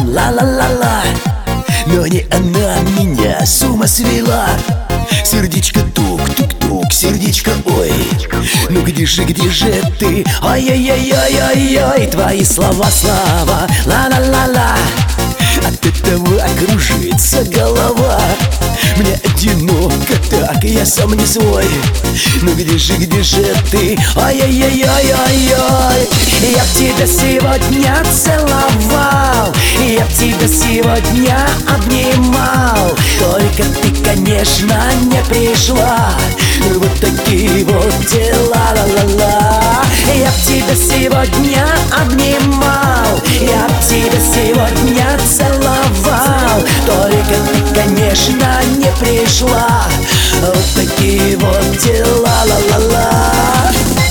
ла-ла-ла-ла. Но не она меня с ума свела. Сердечко тук-тук-тук, сердечко ой. Ну где же ты? Ай-яй-яй-яй-яй-яй. Твои слова, ла-ла-ла-ла. От этого окружится голова. Мне одиноко так, я сам не свой. Ну где же ты? Ай-яй-яй-яй-яй-яй. Я б тебя сегодня целовал, я б тебя сегодня обнимал. Только ты, конечно, не пришла. Вот такие вот дела, ла-ла-ла. Я б тебя сегодня обнимал, я б тебя сегодня целовал. Только ты, конечно, не пришла. Вот такие вот дела, ла-ла-ла.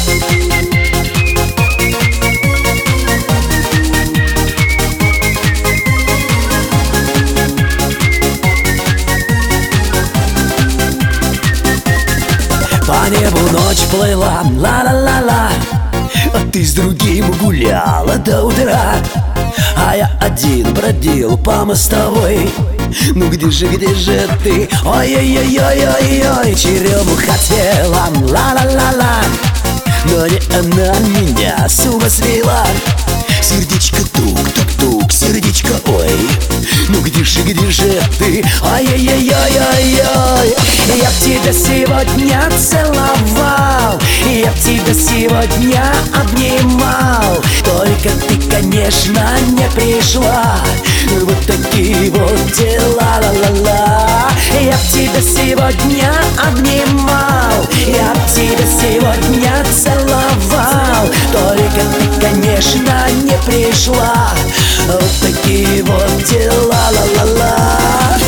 По небу ночь плыла, ла-ла-ла-ла. А ты с другим гуляла до утра, а я один бродил по мостовой. Ну где же ты? Ой-ой-ой-ой-ой-ой. Черемуха цвела, ла-ла-ла-ла. Но не она меня с ума свела. Сердечко тук-тук-тук, сердечко ой. Ну где же ты? Ай-яй-яй-яй-яй-яй. Я б тебя сегодня целовал, я б тебя сегодня обнимал. Только ты, конечно, не пришла. Вот такие вот дела, ла-ла-ла. Я б тебя сегодня обнимал, я б тебя сегодня целовал. Только ты, конечно, не пришла. Вот такие вот дела, ла-ла-ла.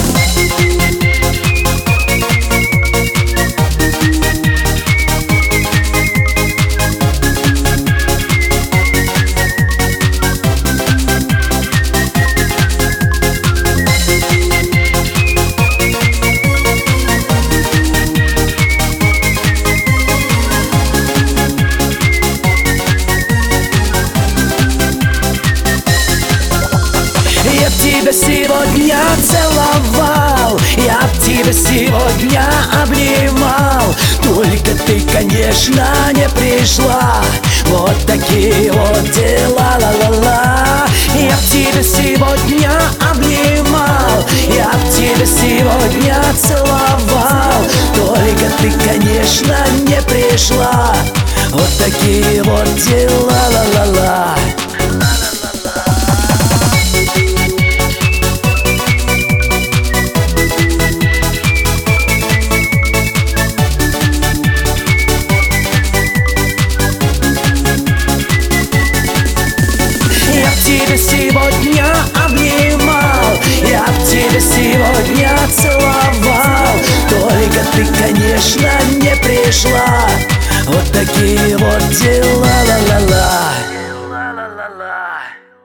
Я б тебя сегодня целовал, я б тебя сегодня обнимал. Только ты, конечно, не пришла. Вот такие вот дела, ла-ла-ла. Я б тебя сегодня обнимал, я б тебя сегодня целовал. Только ты, конечно, не пришла. Вот такие вот дела, ла-ла-ла. Я б тебя сегодня обнимал, я б тебя сегодня целовал. Только ты, конечно, не пришла. Вот такие вот дела, ла-ла-ла.